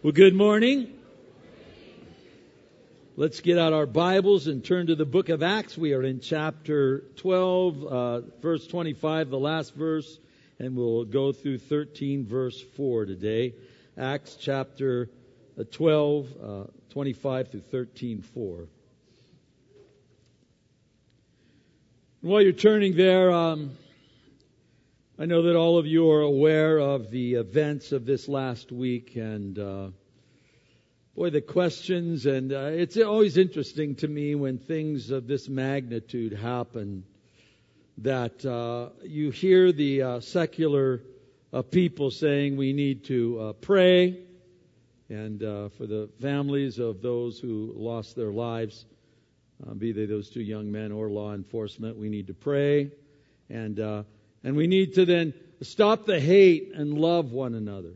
Well, good morning. Let's get out our Bibles and turn to the book of Acts. We are in chapter 12, verse 25, the last verse, and we'll go through 13, verse 4 today. Acts chapter 12, 25 through 13, 4. While you're turning there, I know that all of you are aware of the events of this last week, and the questions, and it's always interesting to me when things of this magnitude happen, that you hear the secular people saying we need to pray, and for the families of those who lost their lives, be they those two young men or law enforcement, we need to pray, and we need to then stop the hate and love one another.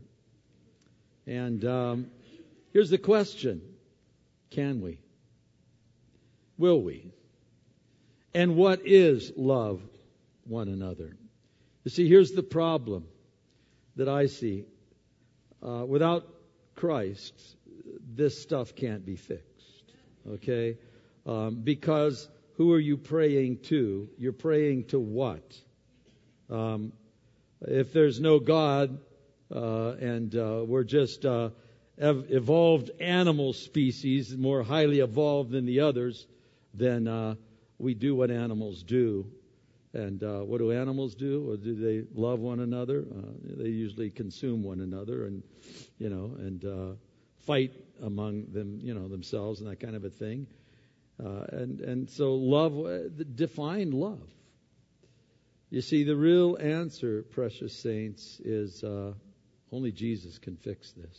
And here's the question. Can we? Will we? And what is love one another? You see, here's the problem that I see. Without Christ, this stuff can't be fixed. Okay? Because who are you praying to? You're praying to what? If there's no God, and we're just evolved animal species, more highly evolved than the others, then we do what animals do. And what do animals do? Or do they love one another? They usually consume one another, and fight among them, themselves, and that kind of a thing. And so love, define love. You see, the real answer, precious saints, is only Jesus can fix this.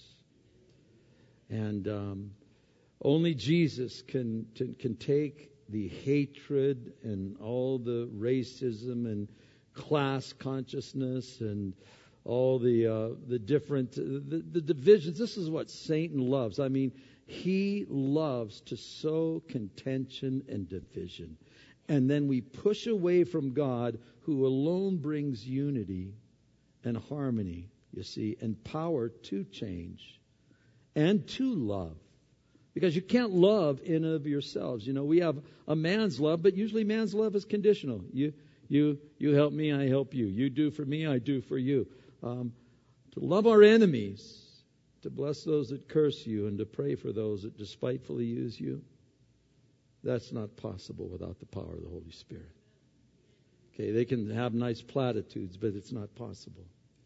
And only Jesus can take the hatred and all the racism and class consciousness and all the different the divisions. This is what Satan loves. I mean, he loves to sow contention and division. And then we push away from God, who alone brings unity and harmony, you see, and power to change and to love. Because you can't love in and of yourselves. We have a man's love, but usually man's love is conditional. You help me, I help you. You do for me, I do for you. To love our enemies, to bless those that curse you, and to pray for those that despitefully use you, that's not possible without the power of the Holy Spirit. Okay, they can have nice platitudes, but it's not possible.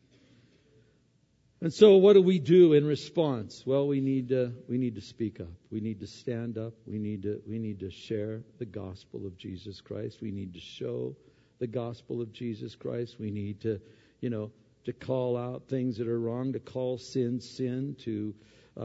And so what do we do in response? Well, we need to speak up. We need to stand up. We need to share the gospel of Jesus Christ. We need to show the gospel of Jesus Christ. We need to call out things that are wrong, to call sin, to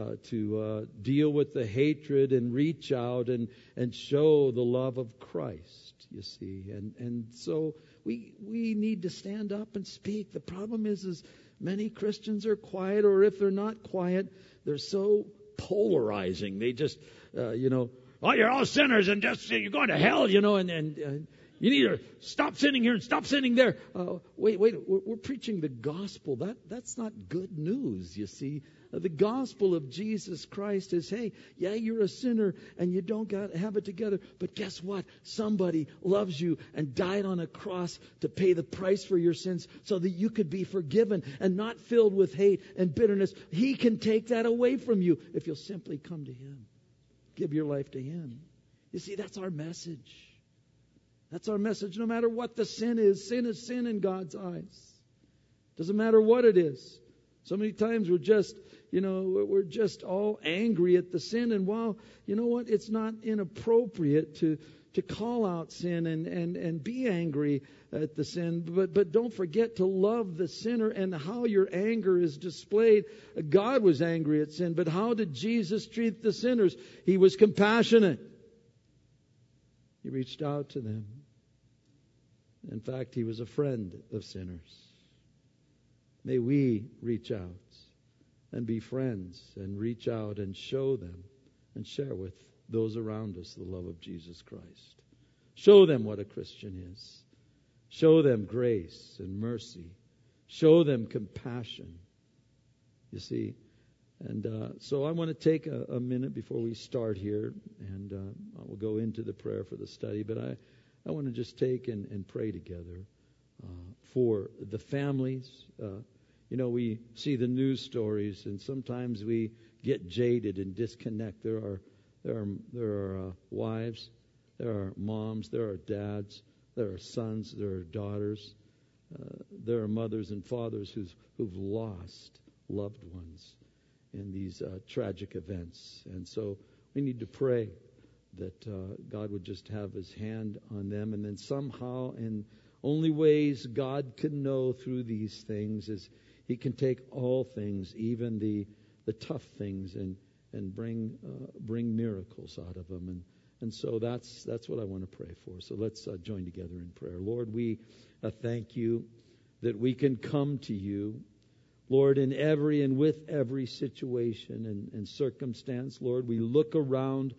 deal with the hatred and reach out and show the love of Christ, you see. And so we need to stand up and speak. The problem is many Christians are quiet, or if they're not quiet, they're so polarizing. They just, you're all sinners and just you're going to hell, and you need to stop sinning here and stop sinning there. Wait, we're preaching the gospel. That's not good news, you see. The gospel of Jesus Christ is, hey, yeah, you're a sinner and you don't have it together, but guess what? Somebody loves you and died on a cross to pay the price for your sins so that you could be forgiven and not filled with hate and bitterness. He can take that away from you if you'll simply come to Him. Give your life to Him. You see, that's our message. That's our message. No matter what the sin is sin in God's eyes. Doesn't matter what it is. So many times we're just all angry at the sin, and while it's not inappropriate to call out sin and be angry at the sin, but don't forget to love the sinner and how your anger is displayed. God was angry at sin, but how did Jesus treat the sinners? He was compassionate. He reached out to them. In fact, He was a friend of sinners. May we reach out and be friends and reach out and show them and share with those around us the love of Jesus Christ. Show them what a Christian is. Show them grace and mercy. Show them compassion. You see, And so I want to take a minute before we start here, and we'll go into the prayer for the study. But I want to just take and pray together for the families. We see the news stories, and sometimes we get jaded and disconnect. There are wives, there are moms, there are dads, there are sons, there are daughters, there are mothers and fathers who've lost loved ones in these tragic events. And so we need to pray that God would just have His hand on them, and then somehow, in only ways God can know through these things, is He can take all things, even the tough things, and bring miracles out of them. And so that's what I want to pray for. So let's join together in prayer. Lord, we thank You that we can come to You, Lord, in every and with every situation and circumstance. Lord, we look around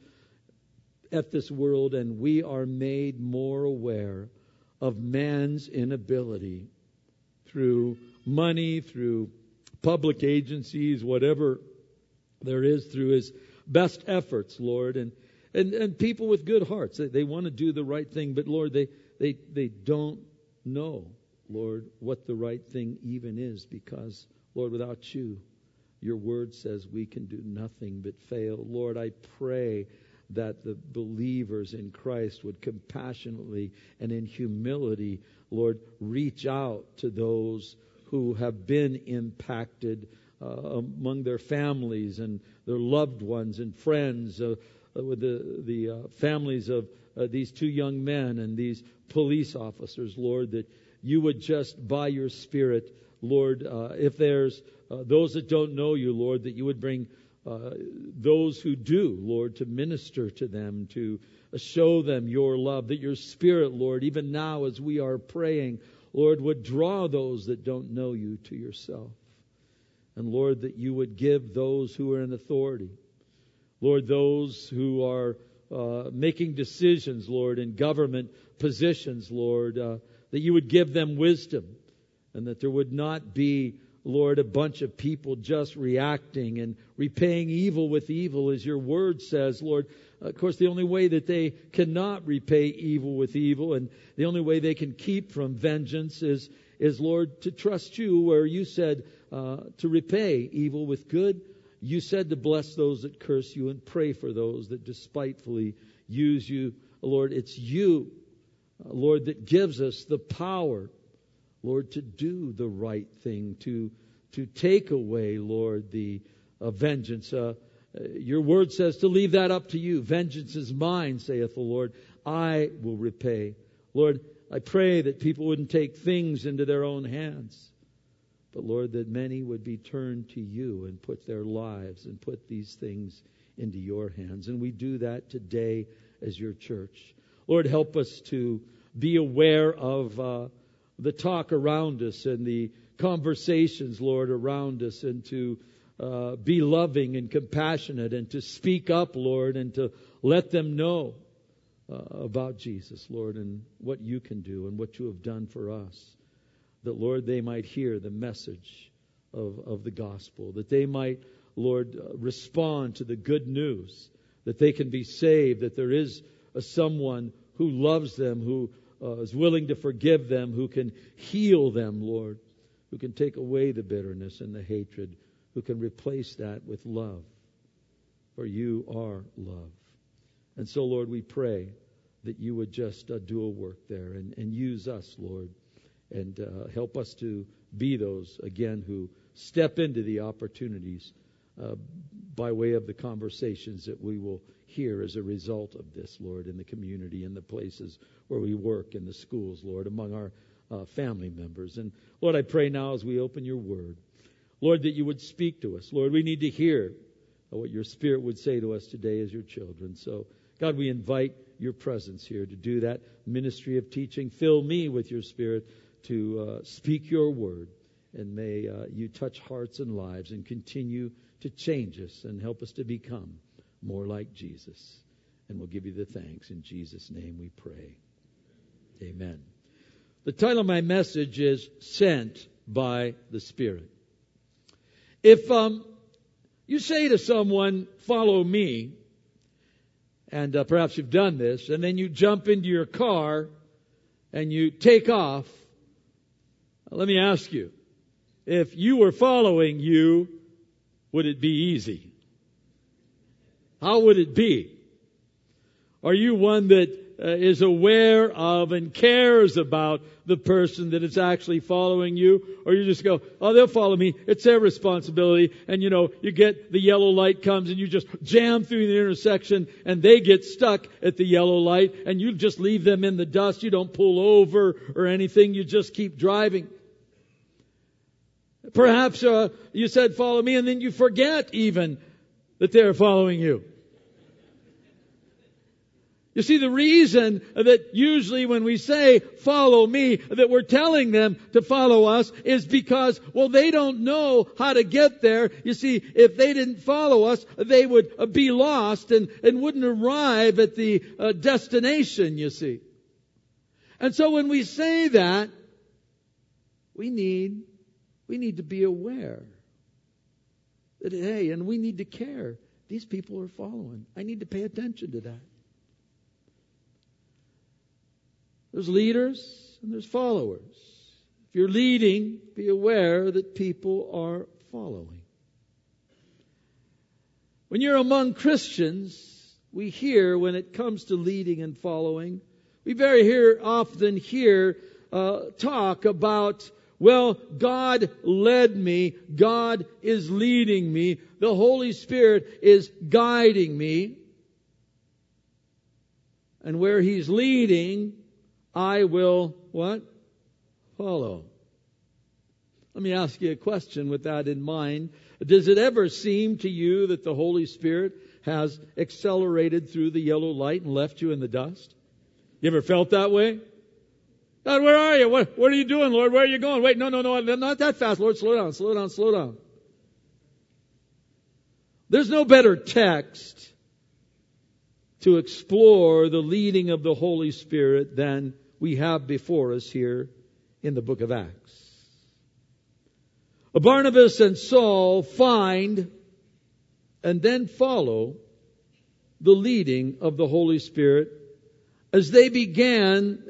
at this world and we are made more aware of man's inability through money, through public agencies, whatever there is, through his best efforts, Lord, and people with good hearts. They want to do the right thing, but Lord, they don't know, Lord, what the right thing even is, because, Lord, without You, Your word says we can do nothing but fail. Lord, I pray that the believers in Christ would compassionately and in humility, Lord, reach out to those who have been impacted among their families and their loved ones and friends, with the families of these two young men and these police officers, Lord, that You would just, by Your Spirit, Lord, if there's those that don't know You, Lord, that You would bring those who do, Lord, to minister to them, to show them Your love, that Your Spirit, Lord, even now as we are praying, Lord, would draw those that don't know You to Yourself. And Lord, that You would give those who are in authority, Lord, those who are making decisions, Lord, in government positions, Lord, that You would give them wisdom, and that there would not be, Lord, a bunch of people just reacting and repaying evil with evil, as Your word says, Lord. Of course, the only way that they cannot repay evil with evil, and the only way they can keep from vengeance is Lord, to trust You, where You said to repay evil with good. You said to bless those that curse You and pray for those that despitefully use You. Lord, it's You, Lord, that gives us the power, Lord, to do the right thing, to take away, Lord, the vengeance. Your word says to leave that up to You. Vengeance is mine, saith the Lord. I will repay. Lord, I pray that people wouldn't take things into their own hands, but Lord, that many would be turned to You and put their lives and put these things into Your hands. And we do that today as Your church. Lord, help us to be aware of the talk around us and the conversations, Lord, around us, and to be loving and compassionate and to speak up, Lord, and to let them know about Jesus, Lord, and what You can do and what You have done for us. That, Lord, they might hear the message of the gospel, that they might, Lord, respond to the good news, that they can be saved, that there is someone who loves them, who is willing to forgive them, who can heal them, Lord, who can take away the bitterness and the hatred, who can replace that with love. For You are love. And so, Lord, we pray that You would just do a work there and use us, Lord, and help us to be those, again, who step into the opportunities by way of the conversations that we will hear as a result of this, Lord, in the community, in the places where we work, in the schools, Lord, among our family members. And Lord, I pray now as we open Your word, Lord, that You would speak to us. Lord, we need to hear what Your Spirit would say to us today as Your children. So, God, we invite Your presence here to do that ministry of teaching. Fill me with Your Spirit to speak Your word. And may You touch hearts and lives and continue to change us and help us to become more like Jesus. And we'll give You the thanks. In Jesus' name we pray. Amen. The title of my message is Sent by the Spirit. If You say to someone, follow me, and perhaps you've done this, and then you jump into your car and you take off. Let me ask you, if you were following you, would it be easy? How would it be? Are you one that is aware of and cares about the person that is actually following you? Or you just go, oh, they'll follow me. It's their responsibility. And you get the yellow light comes and you just jam through the intersection and they get stuck at the yellow light and you just leave them in the dust. You don't pull over or anything. You just keep driving. Perhaps you said, follow me, and then you forget even that they're following you. You see, the reason that usually when we say, follow me, that we're telling them to follow us is because, well, they don't know how to get there. You see, if they didn't follow us, they would be lost and wouldn't arrive at the destination, you see. And so when we say that, we need to be aware that, hey, and we need to care. These people are following. I need to pay attention to that. There's leaders and there's followers. If you're leading, be aware that people are following. When you're among Christians, we hear when it comes to leading and following, we very often hear talk about, well, God led me. God is leading me. The Holy Spirit is guiding me. And where He's leading, I will, what? Follow. Let me ask you a question with that in mind. Does it ever seem to you that the Holy Spirit has accelerated through the yellow light and left you in the dust? You ever felt that way? God, where are you? What are you doing, Lord? Where are you going? Wait, no, not that fast, Lord. Slow down. There's no better text to explore the leading of the Holy Spirit than we have before us here in the book of Acts. Barnabas and Saul find and then follow the leading of the Holy Spirit as they began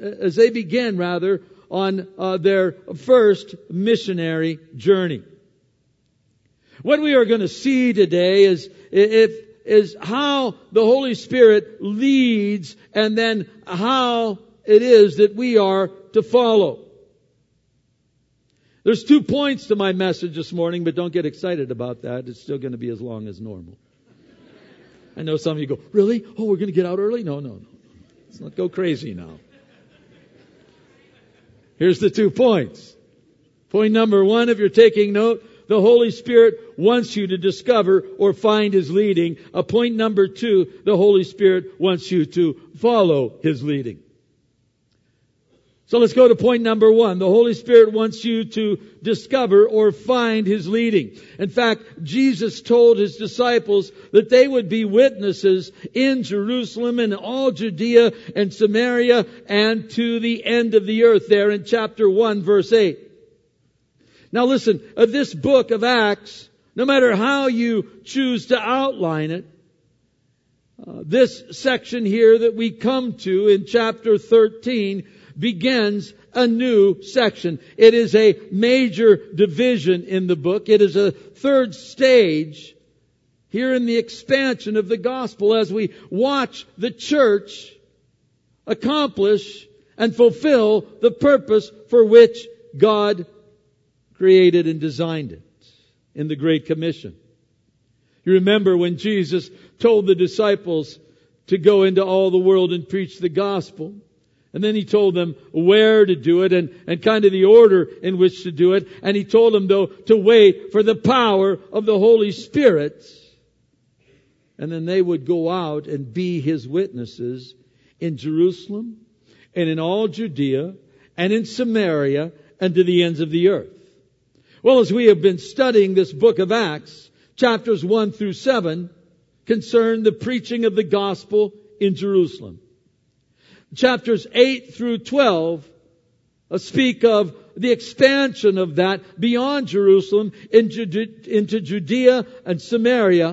on their first missionary journey. What we are going to see today is how the Holy Spirit leads and then how it is that we are to follow. There's 2 points to my message this morning, but don't get excited about that. It's still going to be as long as normal. I know some of you go, really? Oh, we're going to get out early? No. Let's not go crazy now. Here's the 2 points. Point number 1, if you're taking note, the Holy Spirit wants you to discover or find His leading. Point number 2, the Holy Spirit wants you to follow His leading. So let's go to point number 1. The Holy Spirit wants you to discover or find His leading. In fact, Jesus told His disciples that they would be witnesses in Jerusalem and all Judea and Samaria and to the end of the earth, there in chapter 1, verse 8. Now listen, this book of Acts, no matter how you choose to outline it, this section here that we come to in chapter 13 begins a new section. It is a major division in the book. It is a third stage here in the expansion of the gospel as we watch the church accomplish and fulfill the purpose for which God created and designed it in the Great Commission. You remember when Jesus told the disciples to go into all the world and preach the gospel. And then He told them where to do it and kind of the order in which to do it. And He told them, though, to wait for the power of the Holy Spirit. And then they would go out and be His witnesses in Jerusalem and in all Judea and in Samaria and to the ends of the earth. Well, as we have been studying this book of Acts, chapters 1 through 7 concern the preaching of the gospel in Jerusalem. Chapters 8 through 12 speak of the expansion of that beyond Jerusalem into Judea and Samaria,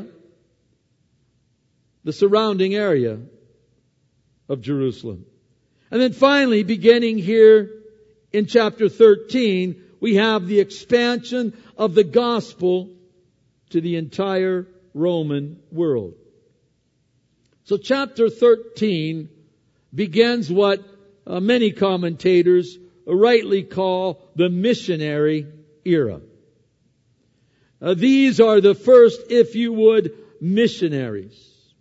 the surrounding area of Jerusalem. And then finally, beginning here in chapter 13, we have the expansion of the gospel to the entire Roman world. So chapter 13 begins what many commentators rightly call the missionary era. These are the first, if you would, missionaries.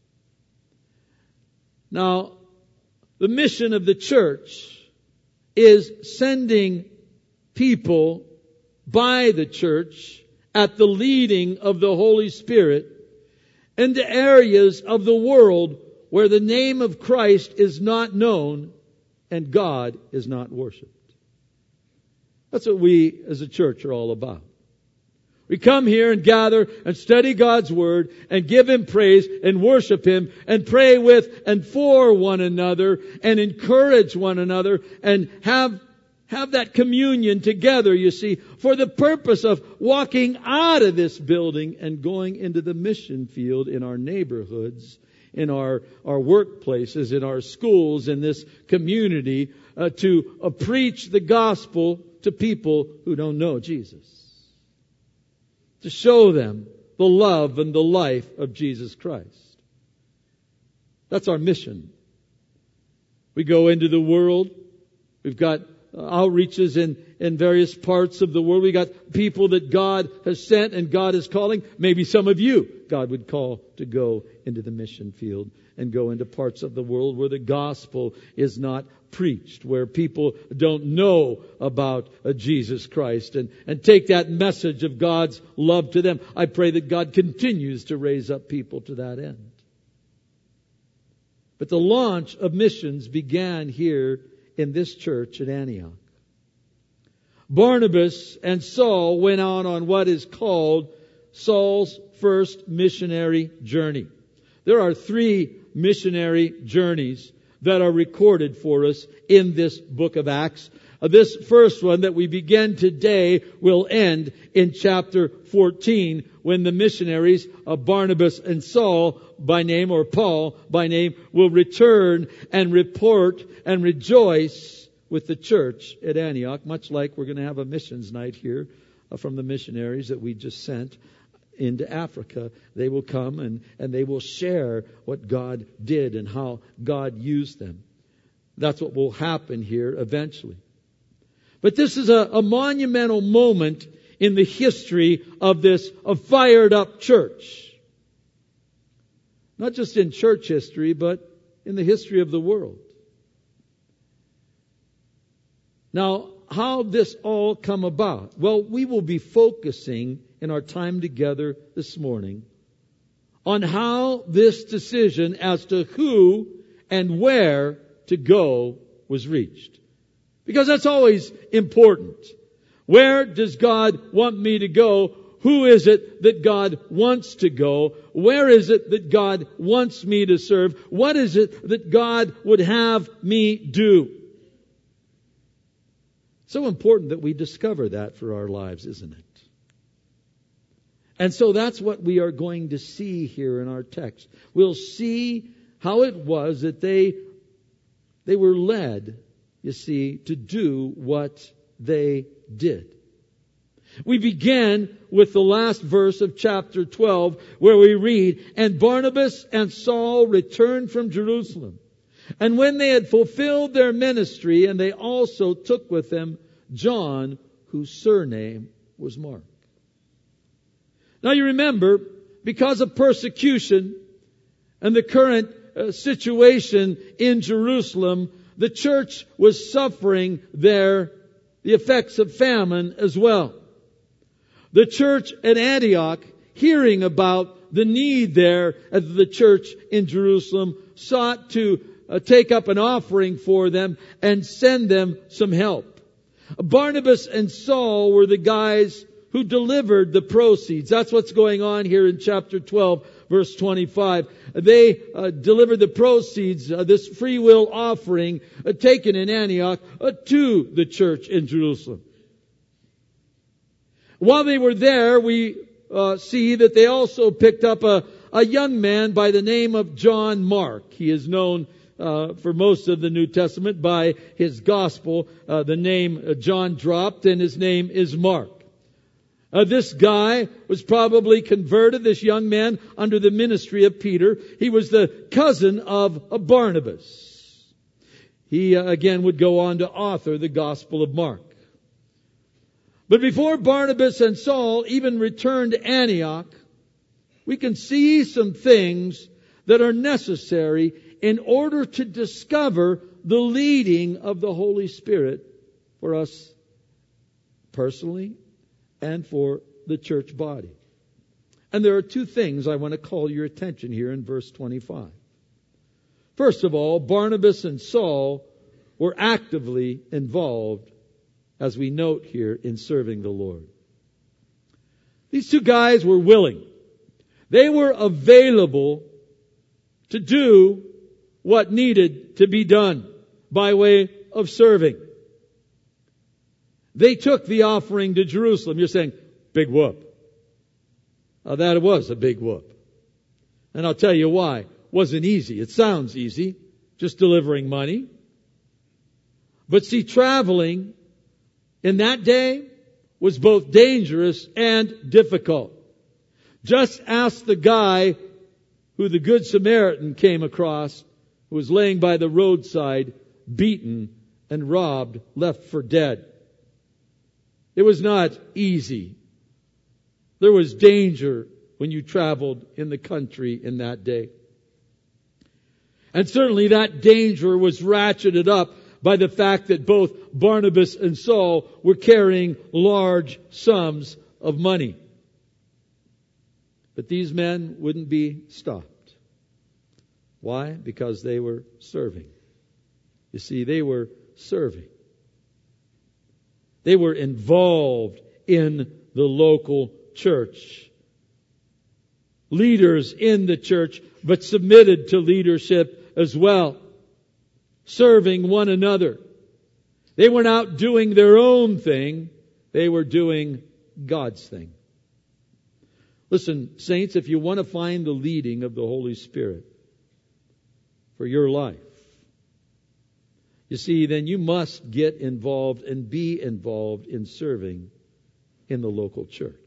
Now, the mission of the church is sending people by the church at the leading of the Holy Spirit into areas of the world where the name of Christ is not known and God is not worshipped. That's what we as a church are all about. We come here and gather and study God's Word and give Him praise and worship Him and pray with and for one another and encourage one another and have that communion together, you see, for the purpose of walking out of this building and going into the mission field in our neighborhoods, in our workplaces, in our schools, in this community, to preach the gospel to people who don't know Jesus. To show them the love and the life of Jesus Christ. That's our mission. We go into the world. We've got outreaches in various parts of the world. We got people that God has sent and God is calling. Maybe some of you God would call to go into the mission field and go into parts of the world where the gospel is not preached, where people don't know about Jesus Christ, and take that message of God's love to them. I pray that God continues to raise up people to that end. But the launch of missions began here in this church at Antioch. Barnabas and Saul went out on what is called Saul's first missionary journey. There are 3 missionary journeys that are recorded for us in this book of Acts. This first one that we begin today will end in chapter 14 when the missionaries of Barnabas and Saul by name, or Paul by name, will return and report and rejoice with the church at Antioch, much like we're going to have a missions night here from the missionaries that we just sent into Africa. They will come and they will share what God did and how God used them. That's what will happen here eventually. But this is a monumental moment in the history of this fired up church. Not just in church history, but in the history of the world. Now, how this all come about? Well, we will be focusing in our time together this morning on how this decision as to who and where to go was reached. Because that's always important. Where does God want me to go? Who is it that God wants to go? Where is it that God wants me to serve? What is it that God would have me do? So important that we discover that for our lives, isn't it? And so that's what we are going to see here in our text. We'll see how it was that they were led, you see, to do what they did. We begin with the last verse of chapter 12 where we read, "And Barnabas and Saul returned from Jerusalem. And when they had fulfilled their ministry, and they also took with them John, whose surname was Mark." Now you remember, because of persecution and the current situation in Jerusalem, the church was suffering there the effects of famine as well. The church at Antioch, hearing about the need there at the church in Jerusalem, sought to take up an offering for them and send them some help. Barnabas and Saul were the guys who delivered the proceeds. That's what's going on here in chapter 12, verse 25. They delivered the proceeds, this free will offering taken in Antioch, to the church in Jerusalem. While they were there, we see that they also picked up a young man by the name of John Mark. He is known for most of the New Testament by his gospel. The name John dropped, and his name is Mark. This guy was probably converted, this young man, under the ministry of Peter. He was the cousin of Barnabas. He, again, would go on to author the Gospel of Mark. But before Barnabas and Saul even returned to Antioch, we can see some things that are necessary in order to discover the leading of the Holy Spirit for us personally and for the church body. And there are two things I want to call your attention here in verse 25. First of all, Barnabas and Saul were actively involved, as we note here, in serving the Lord. These two guys were willing. They were available to do what needed to be done by way of serving. They took the offering to Jerusalem. You're saying, big whoop. That was a big whoop. And I'll tell you why. It wasn't easy. It sounds easy, just delivering money. But see, traveling in that day was both dangerous and difficult. Just ask the guy who the Good Samaritan came across, who was laying by the roadside, beaten and robbed, left for dead. It was not easy. There was danger when you traveled in the country in that day. And certainly that danger was ratcheted up by the fact that both Barnabas and Saul were carrying large sums of money. But these men wouldn't be stopped. Why? Because they were serving. You see, they were serving. They were involved in the local church. Leaders in the church, but submitted to leadership as well. Serving one another. They weren't out doing their own thing. They were doing God's thing. Listen, saints, if you want to find the leading of the Holy Spirit for your life, you see, then you must get involved and be involved in serving in the local church.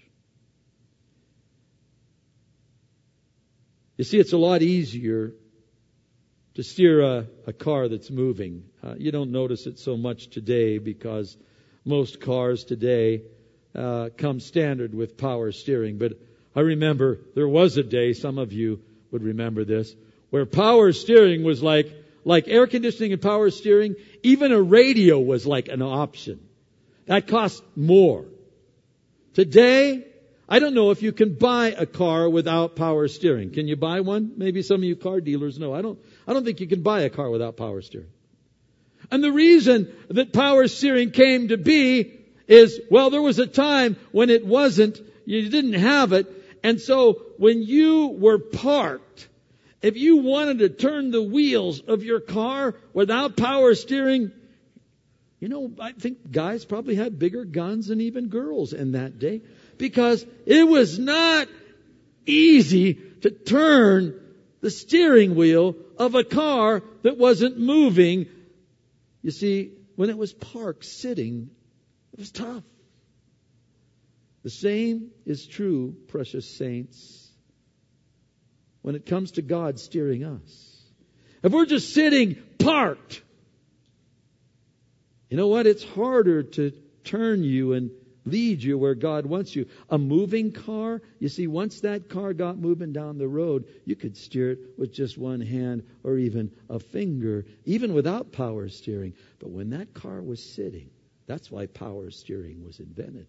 You see, it's a lot easier to steer a car that's moving. You don't notice it so much today because most cars today come standard with power steering. But I remember there was a day, some of you would remember this, where power steering was like air conditioning and power steering. Even a radio was like an option. That cost more. Today, I don't know if you can buy a car without power steering. Can you buy one? Maybe some of you car dealers know. I don't think you can buy a car without power steering. And the reason that power steering came to be is, well, there was a time when it wasn't, you didn't have it. And so when you were parked, if you wanted to turn the wheels of your car without power steering, I think guys probably had bigger guns than even girls in that day, because it was not easy to turn the steering wheel of a car that wasn't moving. You see, when it was parked, sitting, it was tough. The same is true, precious saints, when it comes to God steering us. If we're just sitting parked, you know what? It's harder to turn you and lead you where God wants you. A moving car, you see, once that car got moving down the road, you could steer it with just one hand or even a finger, even without power steering. But when that car was sitting, that's why power steering was invented.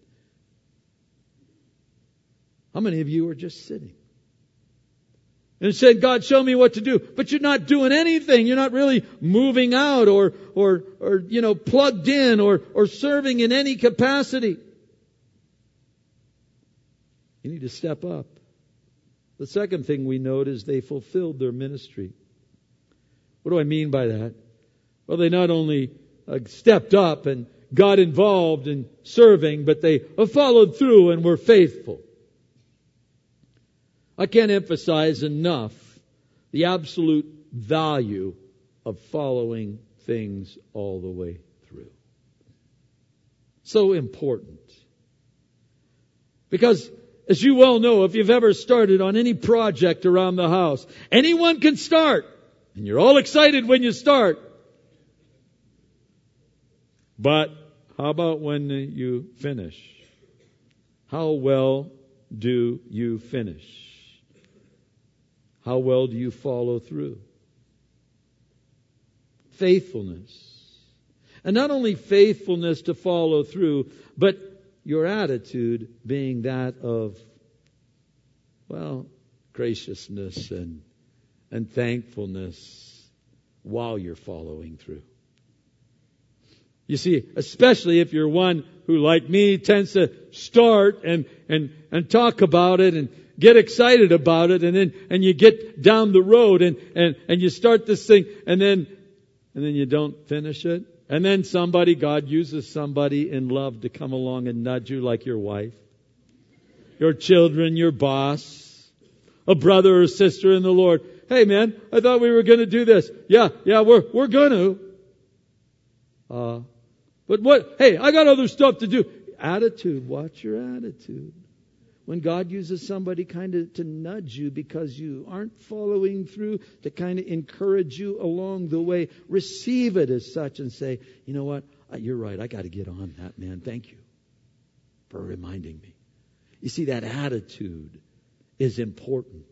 How many of you are just sitting? And said, God, show me what to do. But you're not doing anything. You're not really moving out or plugged in or serving in any capacity. You need to step up. The second thing we note is they fulfilled their ministry. What do I mean by that? Well, they not only stepped up and got involved in serving, but they followed through and were faithful. I can't emphasize enough the absolute value of following things all the way through. So important. Because, as you well know, if you've ever started on any project around the house, anyone can start. And you're all excited when you start. But how about when you finish? How well do you finish? How well do you follow through? Faithfulness. And not only faithfulness to follow through, but your attitude being that of, graciousness and thankfulness while you're following through. You see, especially if you're one who, like me, tends to start and talk about it and get excited about it, and you get down the road and you start this thing, and then you don't finish it. And then God uses somebody in love to come along and nudge you, like your wife, your children, your boss, a brother or sister in the Lord. Hey man, I thought we were going to do this. Yeah, we're going to. But what? Hey, I got other stuff to do. Attitude. Watch your attitude. When God uses somebody kind of to nudge you because you aren't following through, to kind of encourage you along the way, receive it as such and say, you know what? You're right. I got to get on that, man. Thank you for reminding me. You see, that attitude is important.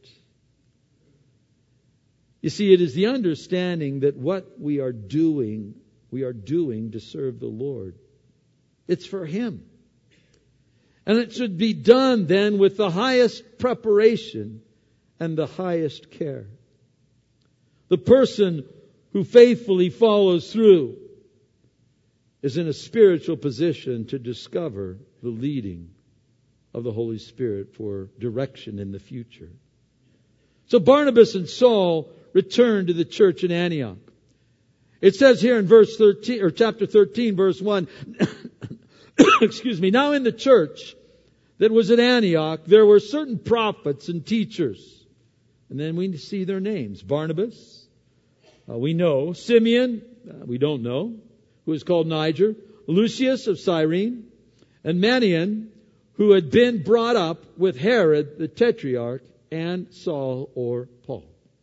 You see, it is the understanding that what we are doing to serve the Lord. It's for Him. And it should be done then with the highest preparation and the highest care. The person who faithfully follows through is in a spiritual position to discover the leading of the Holy Spirit for direction in the future. So Barnabas and Saul returned to the church in Antioch. It says here in verse 13, or chapter 13, verse 1, excuse me, now in the church that was at Antioch, there were certain prophets and teachers. And then we see their names. Barnabas, we know. Simeon, we don't know, who is called Niger. Lucius of Cyrene. And Manaen, who had been brought up with Herod the Tetrarch, and Saul or Paul.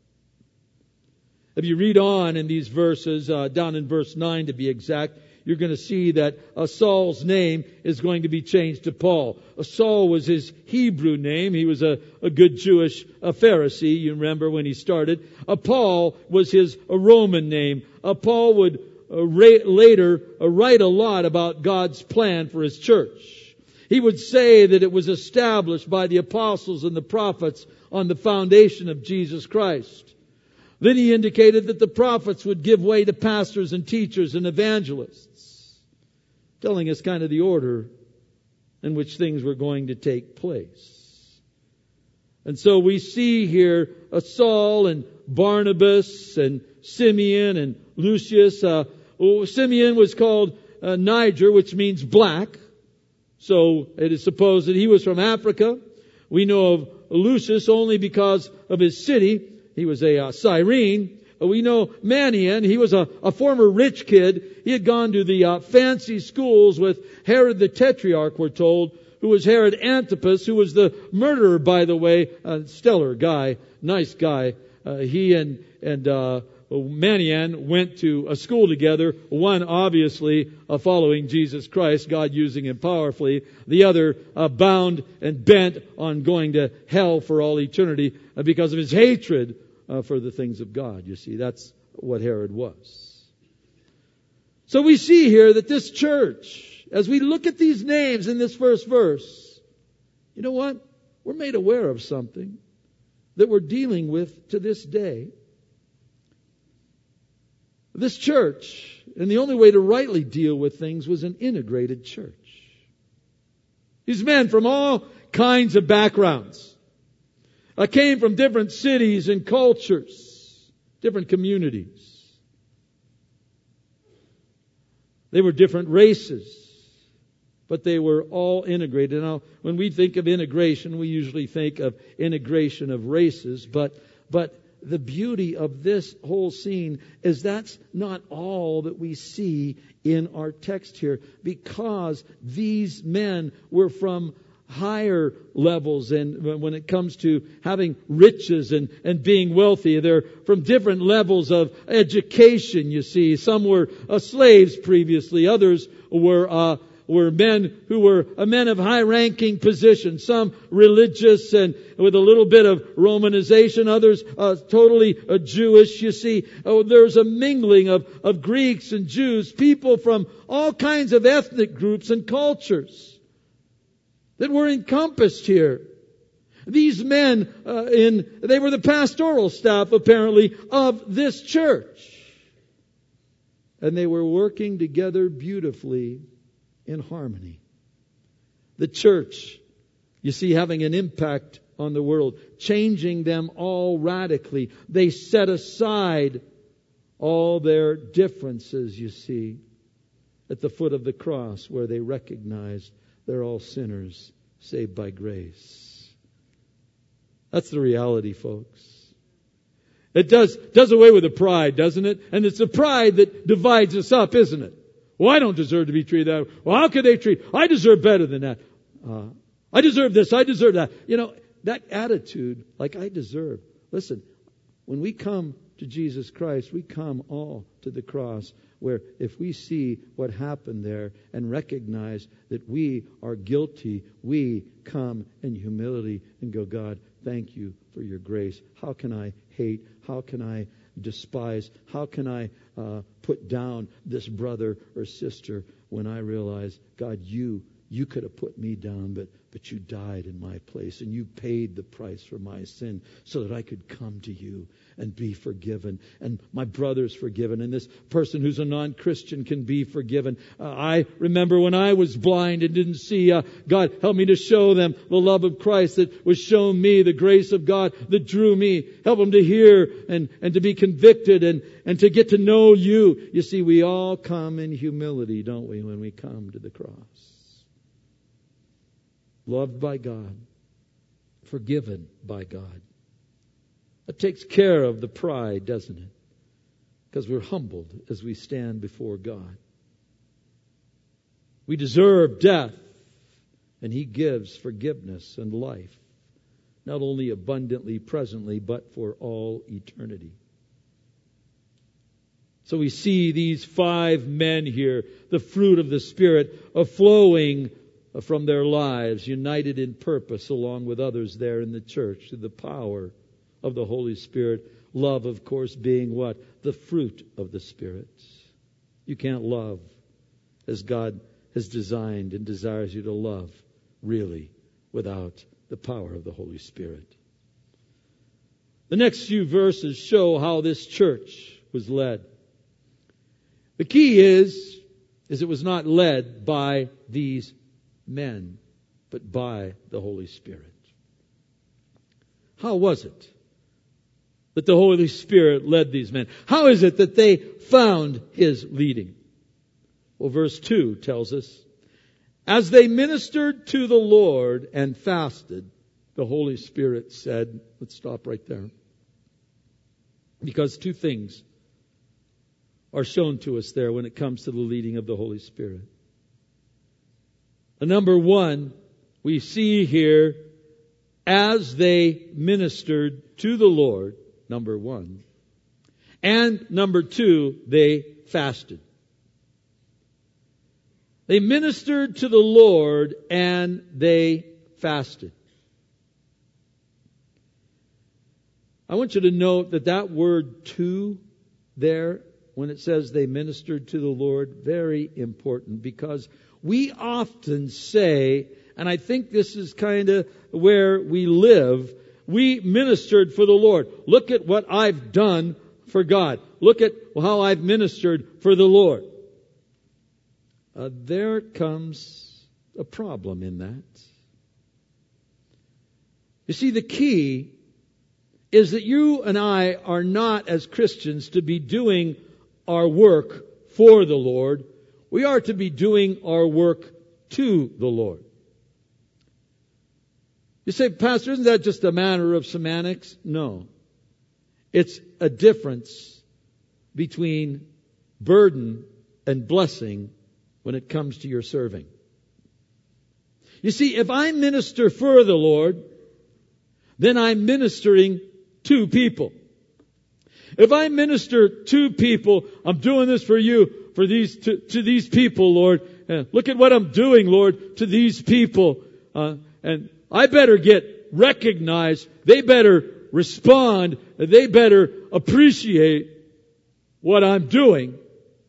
If you read on in these verses, down in verse 9 to be exact, you're going to see that Saul's name is going to be changed to Paul. Saul was his Hebrew name. He was a good Jewish Pharisee. You remember when he started. Paul was his Roman name. Paul would later write a lot about God's plan for His church. He would say that it was established by the apostles and the prophets on the foundation of Jesus Christ. Then he indicated that the prophets would give way to pastors and teachers and evangelists, telling us kind of the order in which things were going to take place. And so we see here Saul and Barnabas and Simeon and Lucius. Simeon was called Niger, which means black. So it is supposed that he was from Africa. We know of Lucius only because of his city. He was a Cyrene. We know Manaen. He was a former rich kid. He had gone to the fancy schools with Herod the Tetrarch, we're told, who was Herod Antipas, who was the murderer, by the way. Stellar guy, nice guy. He and Manaen went to a school together. One, obviously, following Jesus Christ, God using him powerfully. The other, bound and bent on going to hell for all eternity because of his hatred for the things of God. You see, that's what Herod was. So we see here that this church, as we look at these names in this first verse, you know what? We're made aware of something that we're dealing with to this day. This church, and the only way to rightly deal with things was an integrated church. These men from all kinds of backgrounds came from different cities and cultures, different communities. They were different races, but they were all integrated. Now, when we think of integration, we usually think of integration of races, but the beauty of this whole scene is that's not all that we see in our text here, because these men were from higher levels, and when it comes to having riches and being wealthy, they're from different levels of education, you see. Some were slaves previously, others were men who were men of high-ranking position, some religious and with a little bit of Romanization, others totally Jewish, you see. There's a mingling of Greeks and Jews, people from all kinds of ethnic groups and cultures that were encompassed here. These men, they were the pastoral staff, apparently, of this church. And they were working together beautifully in harmony. The church, you see, having an impact on the world, changing them all radically. They set aside all their differences, you see, at the foot of the cross, where they recognized they're all sinners saved by grace. That's the reality, folks. It does away with the pride, doesn't it? And it's the pride that divides us up, isn't it? Well, I don't deserve to be treated that way. Well, how could they treat? I deserve better than that. I deserve this. I deserve that. You know, that attitude, like I deserve. Listen, when we come to Jesus Christ, we come all to the cross, where if we see what happened there and recognize that we are guilty, we come in humility and go, God, thank you for your grace. How can I hate? How can I despise? How can I put down this brother or sister when I realize, God, you could have put me down, but you died in my place, and you paid the price for my sin so that I could come to you and be forgiven, and my brother's forgiven, and this person who's a non-Christian can be forgiven. I remember when I was blind and didn't see, God helped me to show them the love of Christ that was shown me, the grace of God that drew me. Help them to hear and to be convicted and to get to know you. You see, we all come in humility, don't we, when we come to the cross. Loved by God, forgiven by God. That takes care of the pride, doesn't it? Because we're humbled as we stand before God. We deserve death, and He gives forgiveness and life, not only abundantly presently, but for all eternity. So we see these 5 men here, the fruit of the Spirit, flowing from their lives, united in purpose along with others there in the church through the power of the Holy Spirit. Love, of course, being what? The fruit of the Spirit. You can't love as God has designed and desires you to love, really, without the power of the Holy Spirit. The next few verses show how this church was led. The key is it was not led by these men, but by the Holy Spirit. How was it that the Holy Spirit led these men? How is it that they found His leading? Well, verse 2 tells us, as they ministered to the Lord and fasted, the Holy Spirit said, let's stop right there. Because 2 things are shown to us there when it comes to the leading of the Holy Spirit. Number 1, we see here, as they ministered to the Lord, number 1. And number 2, they fasted. They ministered to the Lord and they fasted. I want you to note that word "to" there, when it says they ministered to the Lord, very important, because we often say, and I think this is kind of where we live, we ministered for the Lord. Look at what I've done for God. Look at how I've ministered for the Lord. There comes a problem in that. You see, the key is that you and I are not, as Christians, to be doing our work for the Lord. We are to be doing our work to the Lord. You say, Pastor, isn't that just a matter of semantics? No. It's a difference between burden and blessing when it comes to your serving. You see, if I minister for the Lord, then I'm ministering to people. If I minister to people, I'm doing this for you, for to these people, Lord. Look at what I'm doing, Lord, to these people. And I better get recognized. They better respond. They better appreciate what I'm doing.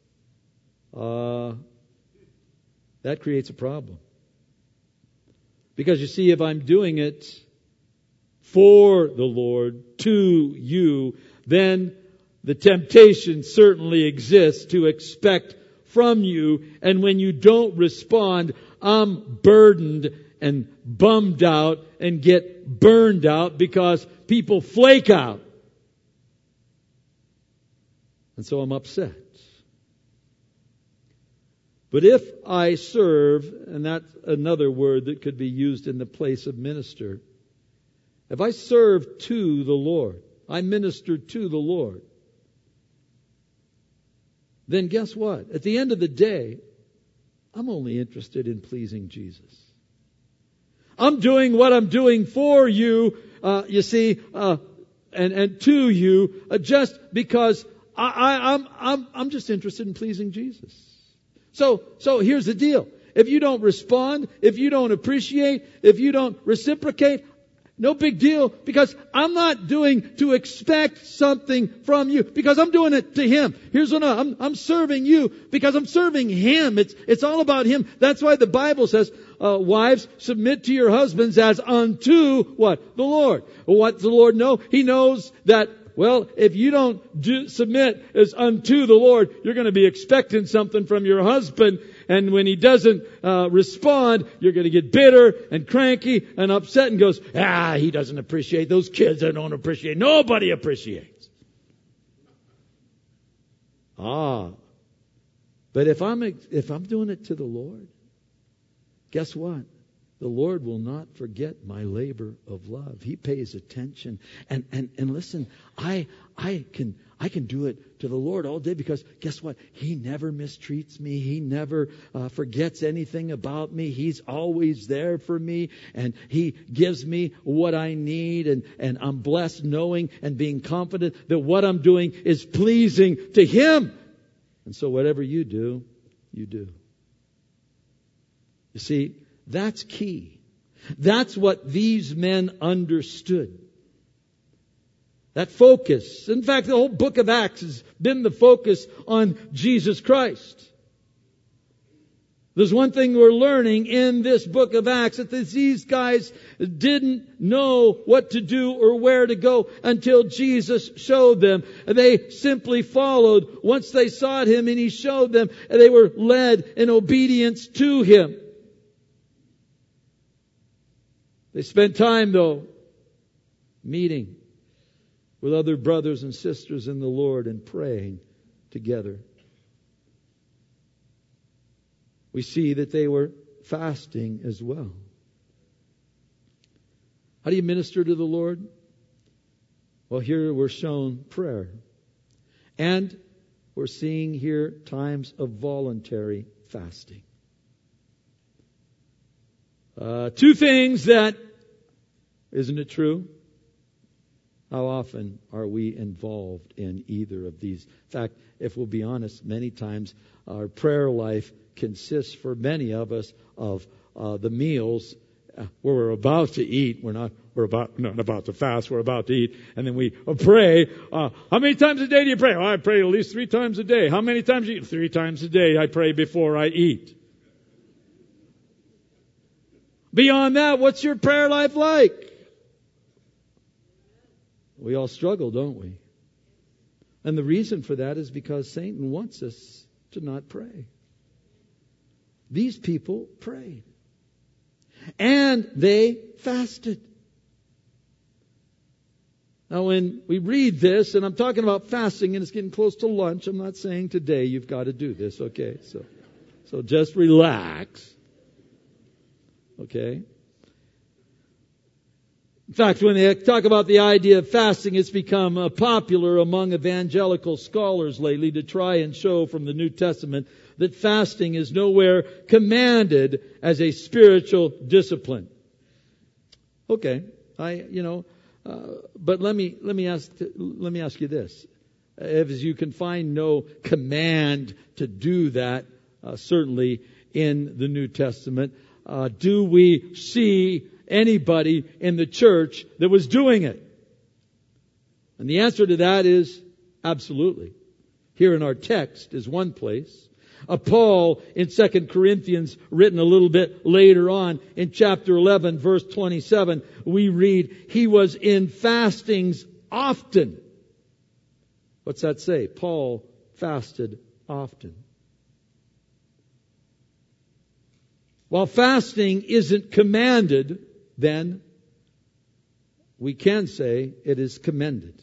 That creates a problem. Because you see, if I'm doing it for the Lord, to you, then the temptation certainly exists to expect from you. And when you don't respond, I'm burdened and bummed out and get burned out because people flake out. And so I'm upset. But if I serve, and that's another word that could be used in the place of minister, if I serve to the Lord, I minister to the Lord, then guess what? At the end of the day, I'm only interested in pleasing Jesus. I'm doing what I'm doing for you, you see, and to you, just because I'm just interested in pleasing Jesus. So here's the deal. If you don't respond, if you don't appreciate, if you don't reciprocate, no big deal, because I'm not doing to expect something from you, because I'm doing it to Him. Here's what I'm serving you because I'm serving Him. It's all about Him. That's why the Bible says, wives, submit to your husbands as unto what? The Lord. What does the Lord know? He knows that, well, if you don't submit as unto the Lord, you're going to be expecting something from your husband. And when he doesn't respond, you're going to get bitter and cranky and upset and goes, he doesn't appreciate those kids. I don't appreciate. Nobody appreciates. But if I'm doing it to the Lord, guess what? The Lord will not forget my labor of love. He pays attention. And listen, I can do it to the Lord all day because guess what? He never mistreats me. He never forgets anything about me. He's always there for me, and He gives me what I need, and I'm blessed knowing and being confident that what I'm doing is pleasing to Him. And so whatever you do, you do. You see, that's key. That's what these men understood. That focus. In fact, the whole book of Acts has been the focus on Jesus Christ. There's one thing we're learning in this book of Acts, that these guys didn't know what to do or where to go until Jesus showed them. They simply followed once they sought Him and He showed them, and they were led in obedience to Him. They spent time, though, meeting with other brothers and sisters in the Lord and praying together. We see that they were fasting as well. How do you minister to the Lord? Well, here we're shown prayer. And we're seeing here times of voluntary fasting. Two things that, isn't it true? How often are we involved in either of these? In fact, if we'll be honest, many times our prayer life consists for many of us of the meals where we're about to eat. We're not about to fast. We're about to eat, and then we pray. How many times a day do you pray? I pray at least 3 times a day. How many times do you eat? 3 times a day. I pray before I eat. Beyond that, what's your prayer life like? We all struggle, don't we? And the reason for that is because Satan wants us to not pray. These people prayed. And they fasted. Now, when we read this, and I'm talking about fasting, and it's getting close to lunch, I'm not saying today you've got to do this, okay? So So just relax. Okay? In fact, when they talk about the idea of fasting, it's become popular among evangelical scholars lately to try and show from the New Testament that fasting is nowhere commanded as a spiritual discipline. Okay, but let me ask you this: as you can find no command to do that, certainly in the New Testament, do we see anybody in the church that was doing it? And the answer to that is absolutely. Here in our text is one place. Paul in 2 Corinthians, written a little bit later on in chapter 11, verse 27, we read, he was in fastings often. What's that say? Paul fasted often. While fasting isn't commanded, then we can say it is commended.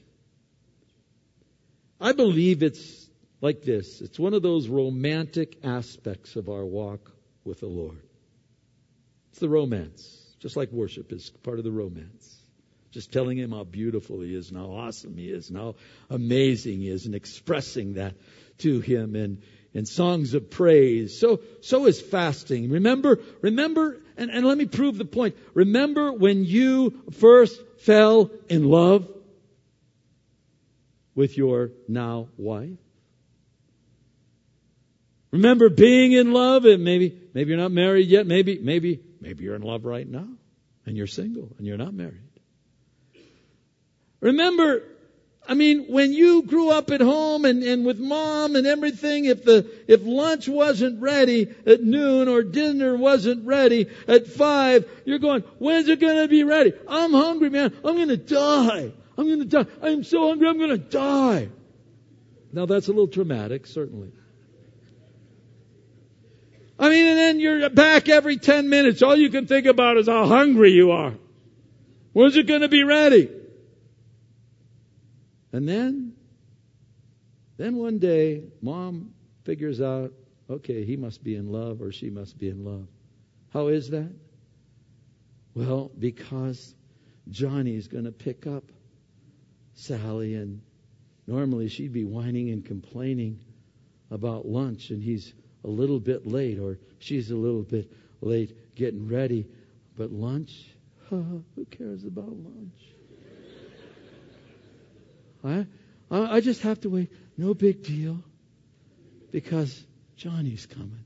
I believe it's like this. It's one of those romantic aspects of our walk with the Lord. It's the romance. Just like worship is part of the romance. Just telling Him how beautiful He is and how awesome He is and how amazing He is and expressing that to Him in songs of praise. So is fasting. Remember, and let me prove the point. Remember when you first fell in love with your now wife? Remember being in love, and maybe you're not married yet. Maybe you're in love right now, and you're single, and you're not married. Remember, when you grew up at home and with mom and everything, if lunch wasn't ready at noon or dinner wasn't ready at 5, you're going, when's it going to be ready? I'm hungry, man. I'm going to die. I'm so hungry, I'm going to die. Now that's a little traumatic, certainly. And then you're back every 10 minutes. All you can think about is how hungry you are. When's it going to be ready? And then one day, mom figures out, okay, he must be in love or she must be in love. How is that? Well, because Johnny's going to pick up Sally, and normally she'd be whining and complaining about lunch, and he's a little bit late, or she's a little bit late getting ready. But lunch? Who cares about lunch? I just have to wait. No big deal. Because Johnny's coming.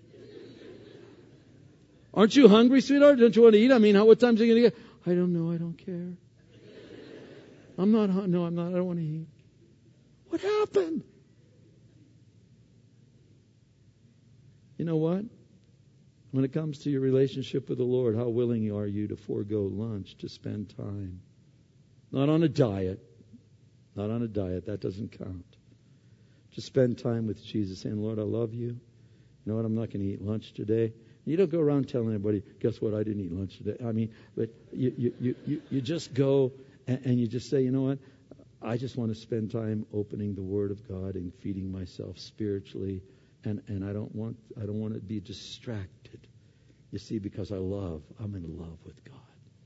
Aren't you hungry, sweetheart? Don't you want to eat? What time's he going to get? I don't know. I don't care. I'm not. No, I'm not. I don't want to eat. What happened? You know what? When it comes to your relationship with the Lord, how willing are you to forego lunch to spend time? Not on a diet. Not on a diet. That doesn't count. Just spend time with Jesus, saying, Lord, I love you. You know what? I'm not going to eat lunch today. You don't go around telling everybody, guess what? I didn't eat lunch today. But you just go and you just say, you know what? I just want to spend time opening the Word of God and feeding myself spiritually. And I don't want to be distracted. You see, because I'm in love with God.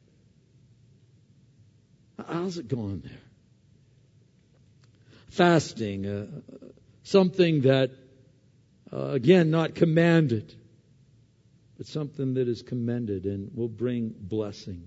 How's it going there? Fasting, something that, again, not commanded, but something that is commended and will bring blessing.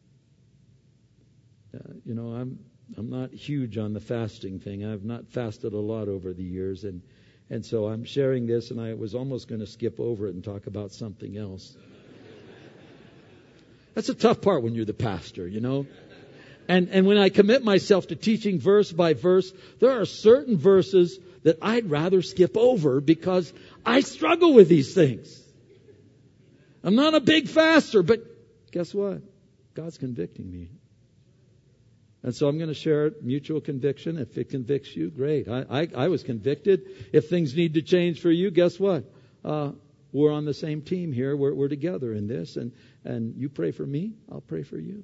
I'm not huge on the fasting thing. I've not fasted a lot over the years, and so I'm sharing this, and I was almost going to skip over it and talk about something else. That's a tough part when you're the pastor, And when I commit myself to teaching verse by verse, there are certain verses that I'd rather skip over because I struggle with these things. I'm not a big faster, but guess what? God's convicting me. And so I'm going to share mutual conviction. If it convicts you, great. I was convicted. If things need to change for you, guess what? We're on the same team here. We're together in this. And you pray for me, I'll pray for you.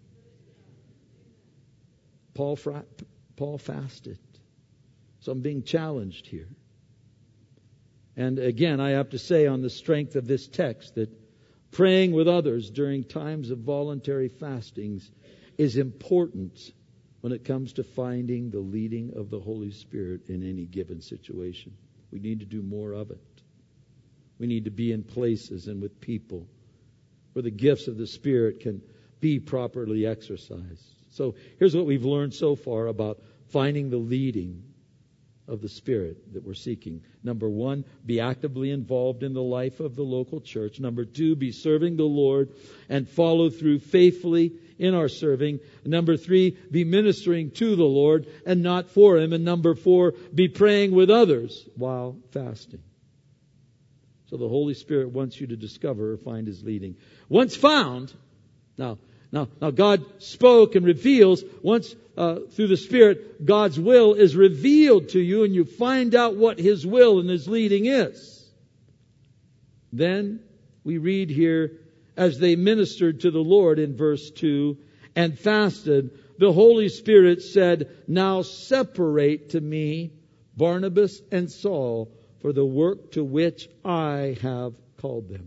Paul fasted. So I'm being challenged here. And again, I have to say on the strength of this text that praying with others during times of voluntary fastings is important when it comes to finding the leading of the Holy Spirit in any given situation. We need to do more of it. We need to be in places and with people where the gifts of the Spirit can be properly exercised. So here's what we've learned so far about finding the leading of the Spirit that we're seeking. Number 1, be actively involved in the life of the local church. Number 2, be serving the Lord and follow through faithfully in our serving. Number 3, be ministering to the Lord and not for Him. And number 4, be praying with others while fasting. So the Holy Spirit wants you to discover or find His leading. Once found, now God spoke and reveals. Once through the Spirit, God's will is revealed to you, and you find out what His will and His leading is. Then we read here, as they ministered to the Lord in verse 2 and fasted, the Holy Spirit said, "Now separate to me Barnabas and Saul for the work to which I have called them."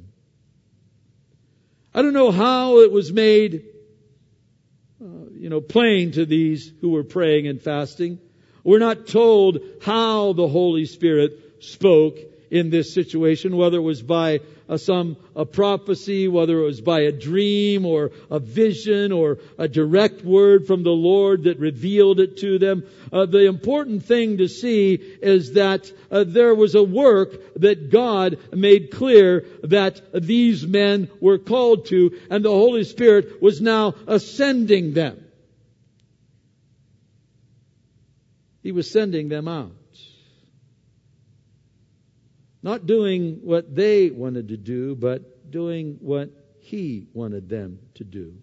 I don't know how it was made plain to these who were praying and fasting. We're not told how the Holy Spirit spoke in this situation, whether it was by a prophecy, whether it was by a dream or a vision or a direct word from the Lord that revealed it to them. The important thing to see is that there was a work that God made clear that these men were called to, and the Holy Spirit was now ascending them. He was sending them out. Not doing what they wanted to do, but doing what He wanted them to do.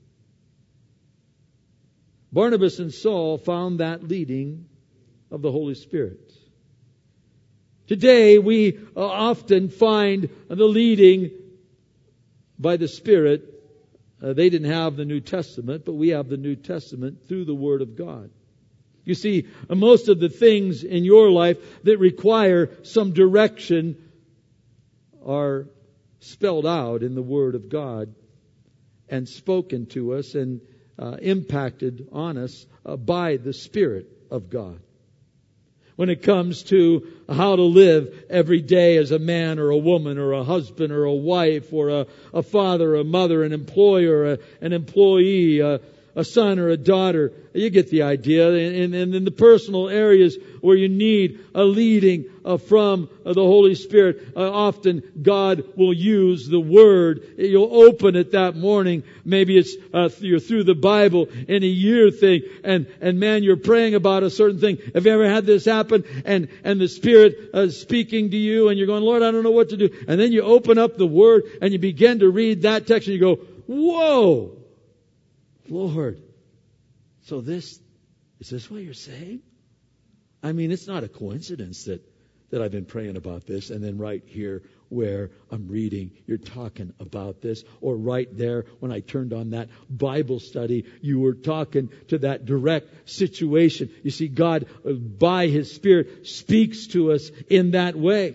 Barnabas and Saul found that leading of the Holy Spirit. Today we often find the leading by the Spirit. They didn't have the New Testament, but we have the New Testament through the Word of God. You see, most of the things in your life that require some direction are spelled out in the Word of God and spoken to us and impacted on us by the Spirit of God. When it comes to how to live every day as a man or a woman or a husband or a wife or a father, a mother, an employer, an employee, a son or a daughter. You get the idea. And in the personal areas where you need a leading from the Holy Spirit, often God will use the Word. You'll open it that morning. Maybe it's you're through the Bible in a year thing, and man, you're praying about a certain thing. Have you ever had this happen? And the Spirit speaking to you, and you're going, Lord, I don't know what to do. And then you open up the Word and you begin to read that text, and you go, whoa! Lord, so is this what you're saying? I mean, it's not a coincidence that I've been praying about this, and then right here where I'm reading, you're talking about this. Or right there when I turned on that Bible study, you were talking to that direct situation. You see, God, by His Spirit, speaks to us in that way.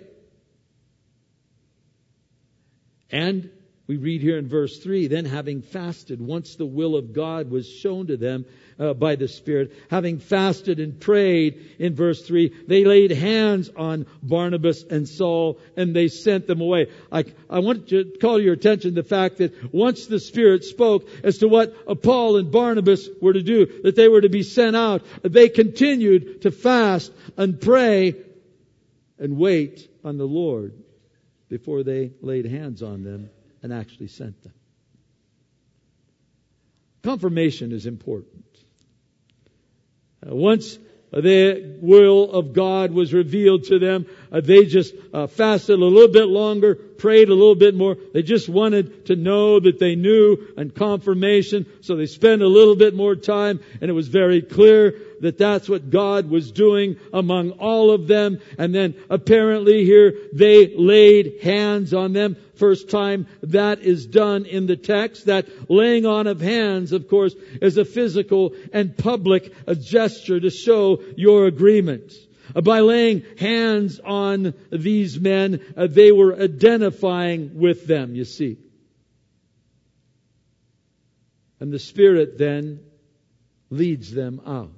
And we read here in verse 3, then having fasted, once the will of God was shown to them by the Spirit, having fasted and prayed, in verse 3, they laid hands on Barnabas and Saul and they sent them away. I want to call your attention to the fact that once the Spirit spoke as to what Paul and Barnabas were to do, that they were to be sent out, they continued to fast and pray and wait on the Lord before they laid hands on them and actually sent them. Confirmation is important. Once the will of God was revealed to them, they just fasted a little bit longer, prayed a little bit more. They just wanted to know that they knew, and confirmation. So they spent a little bit more time, and it was very clear that that's what God was doing among all of them. And then apparently here they laid hands on them. First time that is done in the text. That laying on of hands, of course, is a physical and public gesture to show your agreement. By laying hands on these men, they were identifying with them, you see. And the Spirit then leads them out.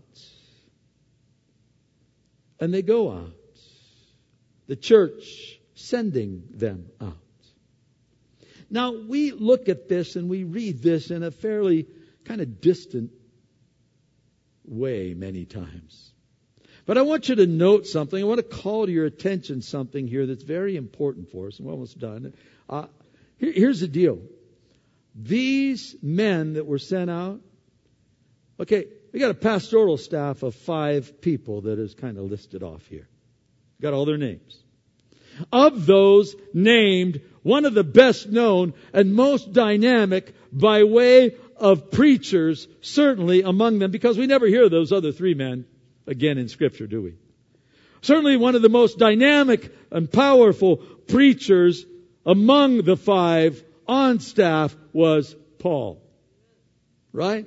And they go out. The church sending them out. Now, we look at this and we read this in a fairly kind of distant way many times. But I want you to note something. I want to call to your attention something here that's very important for us. And we're almost done. Here's the deal. These men that were sent out, okay, we got a pastoral staff of 5 people that is kind of listed off here. Got all their names. Of those named, one of the best known and most dynamic by way of preachers, certainly among them, because we never hear those other 3 men again in Scripture, do we? Certainly one of the most dynamic and powerful preachers among the 5 on staff was Paul. Right?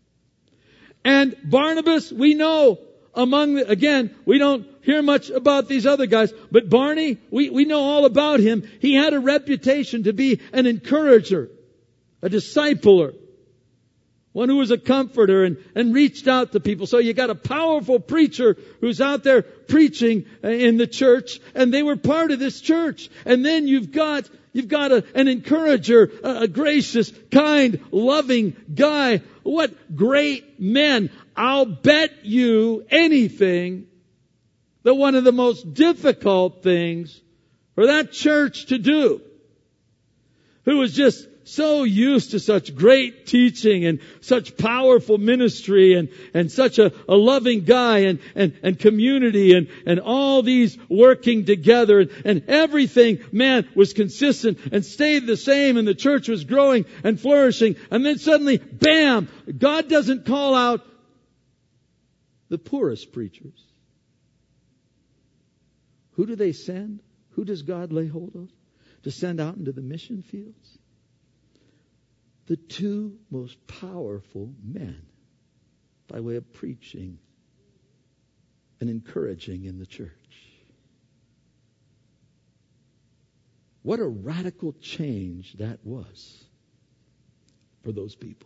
And Barnabas, we know again, we don't hear much about these other guys, but Barney, we know all about him. He had a reputation to be an encourager, a discipler, one who was a comforter and reached out to people. So you got a powerful preacher who's out there preaching in the church, and they were part of this church. And then you've got an encourager, a gracious, kind, loving guy. What great men. I'll bet you anything that one of the most difficult things for that church to do, who was just so used to such great teaching and such powerful ministry and such a loving guy and community and all these working together and everything, man, was consistent and stayed the same, and the church was growing and flourishing. And then suddenly, bam, God doesn't call out the poorest preachers. Who do they send? Who does God lay hold of to send out into the mission fields? The 2 most powerful men by way of preaching and encouraging in the church. What a radical change that was for those people.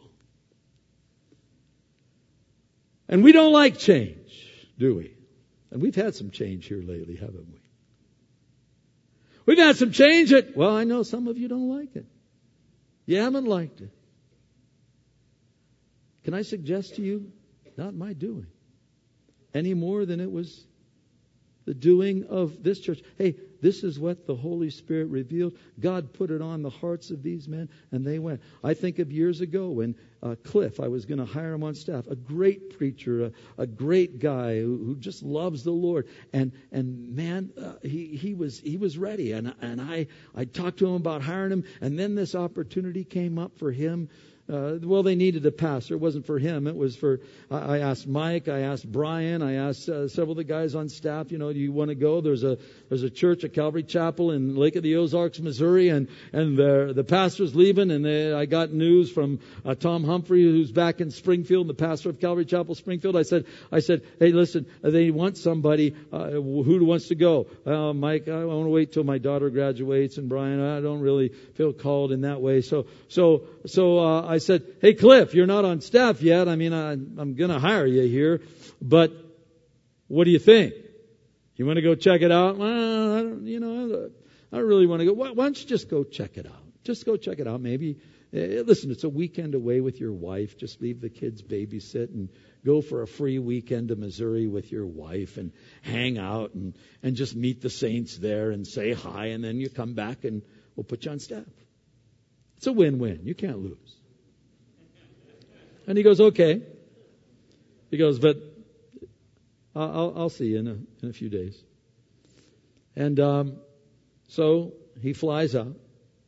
And we don't like change, do we? And we've had some change here lately, haven't we? We've had some change well, I know some of you don't like it. You haven't liked it. Can I suggest to you, not my doing, any more than it was the doing of this church. Hey, this is what the Holy Spirit revealed. God put it on the hearts of these men, and they went. I think of years ago when Cliff, I was going to hire him on staff, a great preacher, a great guy who just loves the Lord. And man, he was ready. And I talked to him about hiring him, and then this opportunity came up for him. They needed a pastor. It wasn't for him. It was for, I asked Mike, I asked Brian, I asked several of the guys on staff, do you want to go? There's a church at Calvary Chapel in Lake of the Ozarks, Missouri, and the pastor's leaving, and I got news from Tom Humphrey, who's back in Springfield, the pastor of Calvary Chapel, Springfield. I said, hey, listen, they want somebody, who wants to go? Mike, I want to wait till my daughter graduates, and Brian, I don't really feel called in that way. So I said, hey, Cliff, you're not on staff yet. I mean, I'm going to hire you here, but what do you think? You want to go check it out? Well, I don't really want to go. Why don't you just go check it out? Just go check it out. Maybe, listen, it's a weekend away with your wife. Just leave the kids babysit and go for a free weekend to Missouri with your wife and hang out and just meet the saints there and say hi, and then you come back and we'll put you on staff. It's a win-win. You can't lose. And he goes, okay. He goes, but I'll see you in a few days. And so he flies out.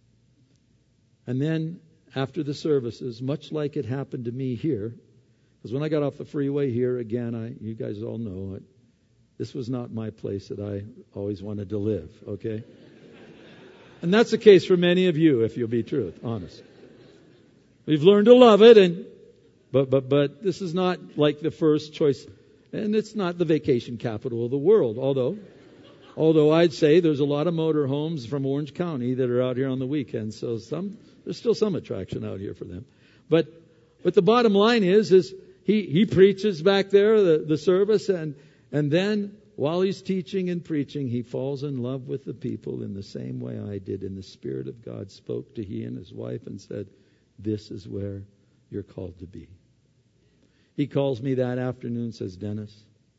And then after the services, much like it happened to me here, because when I got off the freeway here, again, you guys all know it, this was not my place that I always wanted to live, okay? And that's the case for many of you, if you'll be honest. We've learned to love it, but this is not like the first choice. And it's not the vacation capital of the world, although I'd say there's a lot of motorhomes from Orange County that are out here on the weekends. So there's still some attraction out here for them. But the bottom line is he preaches back there, the service, and then while he's teaching and preaching, he falls in love with the people in the same way I did. And the Spirit of God spoke to he and his wife and said, this is where you're called to be. He calls me that afternoon and says, Dennis,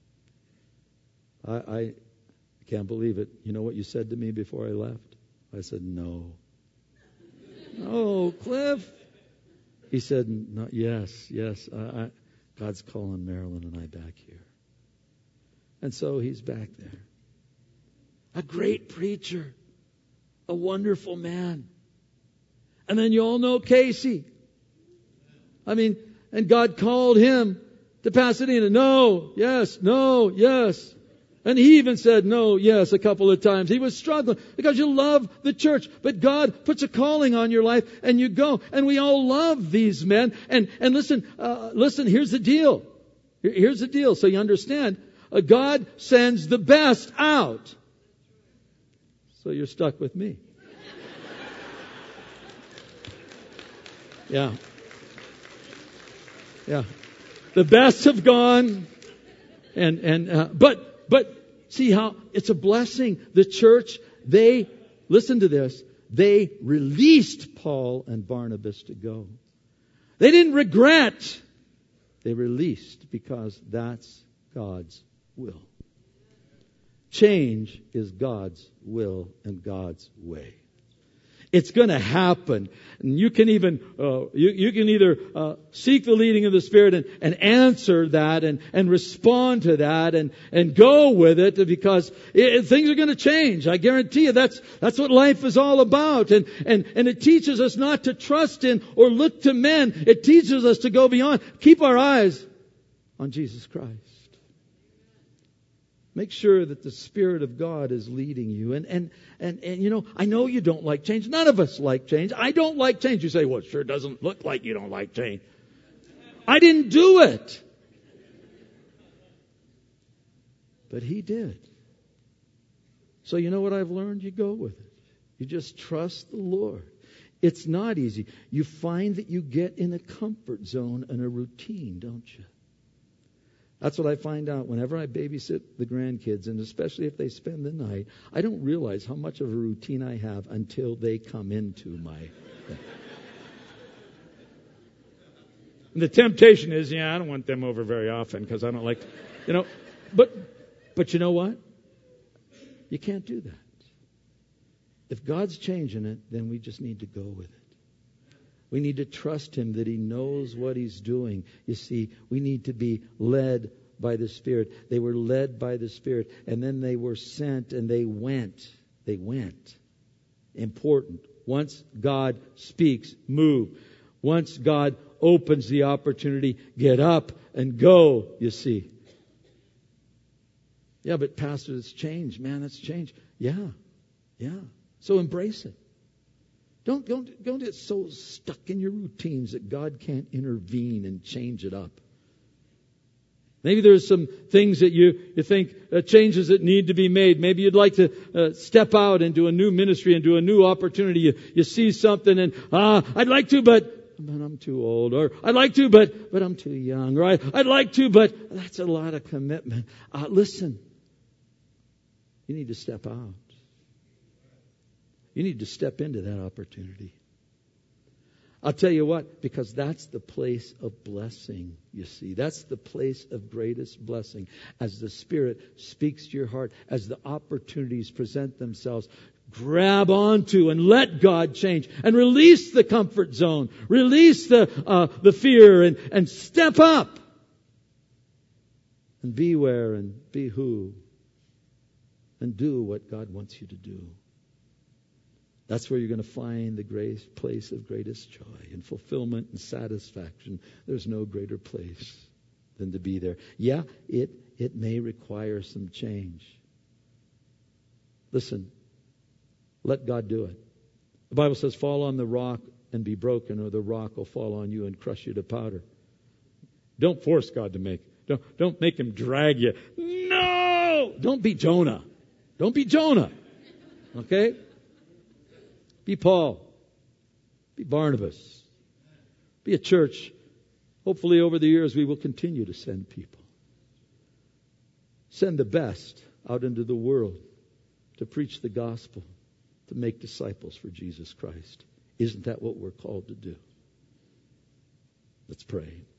I can't believe it. You know what you said to me before I left? I said, no. No, Cliff. He said, no, yes. God's calling Marilyn and I back here. And so he's back there. A great preacher. A wonderful man. And then you all know Casey. And God called him to Pasadena. No, yes, no, yes. And he even said no, yes, a couple of times. He was struggling because you love the church. But God puts a calling on your life and you go. And we all love these men. And listen, here's the deal. Here's the deal so you understand. God sends the best out. So you're stuck with me. Yeah. The best have gone. But see how it's a blessing. The church, listen to this. They released Paul and Barnabas to go. They didn't regret. They released because that's God's will. Change is God's will and God's way. It's going to happen. And you can even, you can either seek the leading of the Spirit and answer that and respond to that and go with it because things are going to change. I guarantee you that's what life is all about. And it teaches us not to trust in or look to men. It teaches us to go beyond. Keep our eyes on Jesus Christ. Make sure that the Spirit of God is leading you. And you know, I know you don't like change. None of us like change. I don't like change. You say, well, it sure doesn't look like you don't like change. I didn't do it. But He did. So you know what I've learned? You go with it. You just trust the Lord. It's not easy. You find that you get in a comfort zone and a routine, don't you? That's what I find out whenever I babysit the grandkids, and especially if they spend the night. I don't realize how much of a routine I have until they come into my... And the temptation is, I don't want them over very often because I don't like... But you know what? You can't do that. If God's changing it, then we just need to go with it. We need to trust Him that He knows what He's doing. You see, we need to be led by the Spirit. They were led by the Spirit, and then they were sent, and they went. They went. Important. Once God speaks, move. Once God opens the opportunity, get up and go, you see. Yeah, but Pastor, it's changed. Man, it's changed. Yeah. So embrace it. Don't get so stuck in your routines that God can't intervene and change it up. Maybe there's some things that you think changes that need to be made. Maybe you'd like to step out into a new ministry, into a new opportunity. You see something and, I'd like to, but I'm too old. Or I'd like to, but I'm too young. Or I'd like to, but that's a lot of commitment. Listen, you need to step out. You need to step into that opportunity. I'll tell you what, because that's the place of blessing, you see. That's the place of greatest blessing. As the Spirit speaks to your heart, as the opportunities present themselves, grab onto and let God change and release the comfort zone. Release the fear and step up. And be where and be who. And do what God wants you to do. That's where you're going to find the place of greatest joy and fulfillment and satisfaction. There's no greater place than to be there. Yeah, it may require some change. Listen, let God do it. The Bible says, fall on the rock and be broken, or the rock will fall on you and crush you to powder. Don't force God to make. Don't make him drag you. No! Don't be Jonah. Don't be Jonah. Okay? Be Paul. Be Barnabas. Be a church. Hopefully over the years we will continue to send people. Send the best out into the world to preach the gospel, to make disciples for Jesus Christ. Isn't that what we're called to do? Let's pray.